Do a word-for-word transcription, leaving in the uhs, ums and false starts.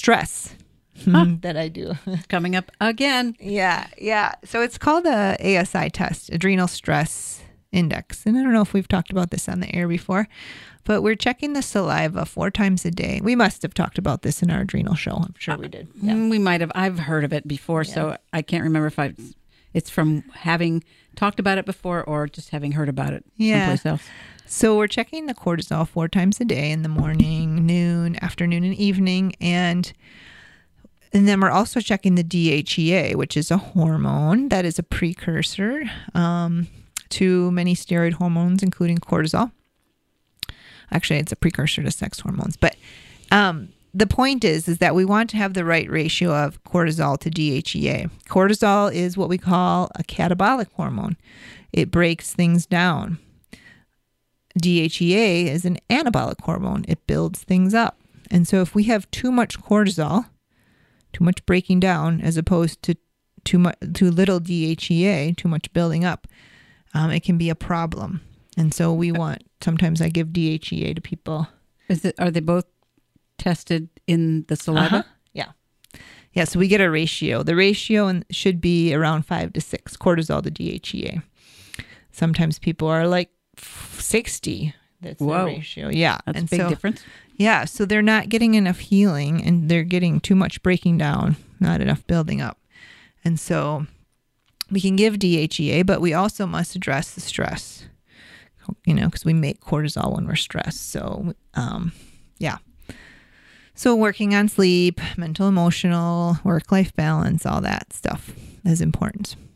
stress Huh. that I do. Coming up again. Yeah, yeah. So it's called a A S I test, Adrenal Stress Index. And I don't know if we've talked about this on the air before, but we're checking the saliva four times a day. We must have talked about this in our adrenal show. I'm sure we did. Yeah. Mm, We might have. I've heard of it before, Yeah. so I can't remember if I. It's from having talked about it before or just having heard about it Yeah. someplace else. So we're checking the cortisol four times a day, in the morning, noon, afternoon, and evening. And and then we're also checking the D H E A, which is a hormone that is a precursor um, to many steroid hormones, including cortisol. Actually, it's a precursor to sex hormones. But um, the point is, is that we want to have the right ratio of cortisol to D H E A. Cortisol is what we call a catabolic hormone. It breaks things down. D H E A is an anabolic hormone. It builds things up. And so if we have too much cortisol, too much breaking down, as opposed to too much, too little D H E A, too much building up, um, it can be a problem. And so we want, sometimes I give D H E A to people. Is it? Are they both tested in the saliva? Uh-huh. Yeah. Yeah. So we get a ratio. The ratio in- should be around five to six cortisol to D H E A. Sometimes people are like sixty. That's the Whoa. ratio. Yeah. That's and a big so, difference. Yeah. So they're not getting enough healing, and they're getting too much breaking down, not enough building up. And so we can give D H E A, but we also must address the stress, you know, because we make cortisol when we're stressed. So, um, yeah. So working on sleep, mental, emotional, work-life balance, all that stuff is important.